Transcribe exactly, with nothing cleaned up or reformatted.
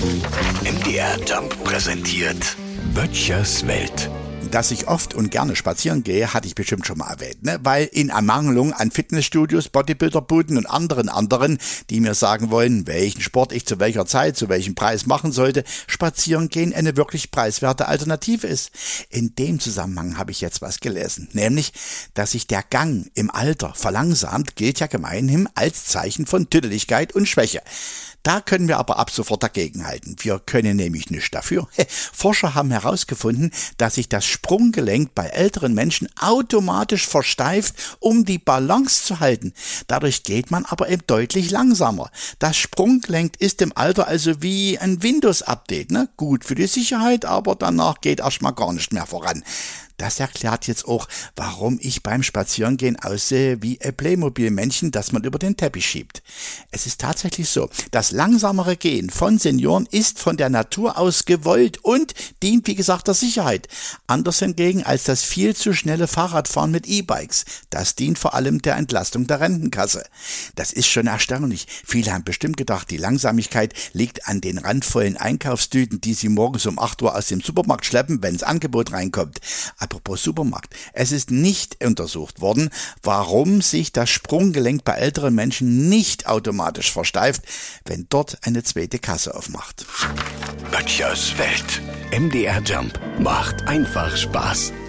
M D R Jump präsentiert Böttchers Welt. Dass ich oft und gerne spazieren gehe, hatte ich bestimmt schon mal erwähnt, ne? Weil in Ermangelung an Fitnessstudios, Bodybuilderbuden und anderen anderen, die mir sagen wollen, welchen Sport ich zu welcher Zeit, zu welchem Preis machen sollte, spazieren gehen eine wirklich preiswerte Alternative ist. In dem Zusammenhang habe ich jetzt was gelesen, nämlich, dass sich der Gang im Alter verlangsamt, gilt ja gemeinhin als Zeichen von Tüdeligkeit und Schwäche. Da können wir aber ab sofort dagegenhalten. Wir können nämlich nichts dafür. Forscher haben herausgefunden, dass sich das Sprunggelenk bei älteren Menschen automatisch versteift, um die Balance zu halten. Dadurch geht man aber eben deutlich langsamer. Das Sprunggelenk ist im Alter also wie ein Windows-Update, ne? Gut für die Sicherheit, aber danach geht erstmal gar nicht mehr voran. Das erklärt jetzt auch, warum ich beim Spazierengehen aussehe wie ein Playmobil-Männchen, das man über den Teppich schiebt. Es ist tatsächlich so, das langsamere Gehen von Senioren ist von der Natur aus gewollt und dient, wie gesagt, der Sicherheit. Anders hingegen als das viel zu schnelle Fahrradfahren mit E-Bikes. Das dient vor allem der Entlastung der Rentenkasse. Das ist schon erstaunlich. Viele haben bestimmt gedacht, die Langsamigkeit liegt an den randvollen Einkaufstüten, die sie morgens um acht Uhr aus dem Supermarkt schleppen, wenn das Angebot reinkommt. Apropos Supermarkt. Es ist nicht untersucht worden, warum sich das Sprunggelenk bei älteren Menschen nicht automatisch versteift, wenn dort eine zweite Kasse aufmacht. Böttchers Welt. M D R Jump macht einfach Spaß.